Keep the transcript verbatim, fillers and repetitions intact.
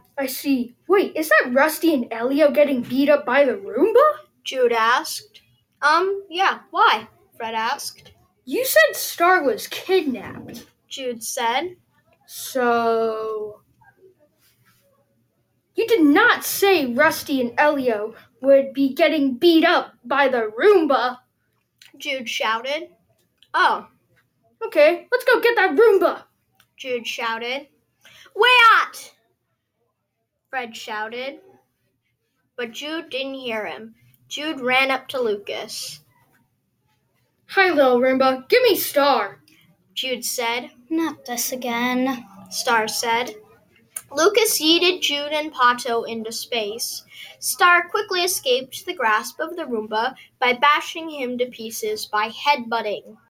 I see. Wait, is that Rusty and Elio getting beat up by the Roomba? Jude asked. Um, yeah, why? Fred asked. You said Star was kidnapped. Jude said. So... You did not say Rusty and Elio would be getting beat up by the Roomba. Jude shouted. Oh. Okay, let's go get that Roomba. Jude shouted. Where at? Fred shouted. But Jude didn't hear him. Jude ran up to Lucas. Hi, little Roomba. Give me Star. Jude said. Not this again, Star said. Lucas yeeted Jude and Pato into space. Star quickly escaped the grasp of the Roomba by bashing him to pieces by headbutting.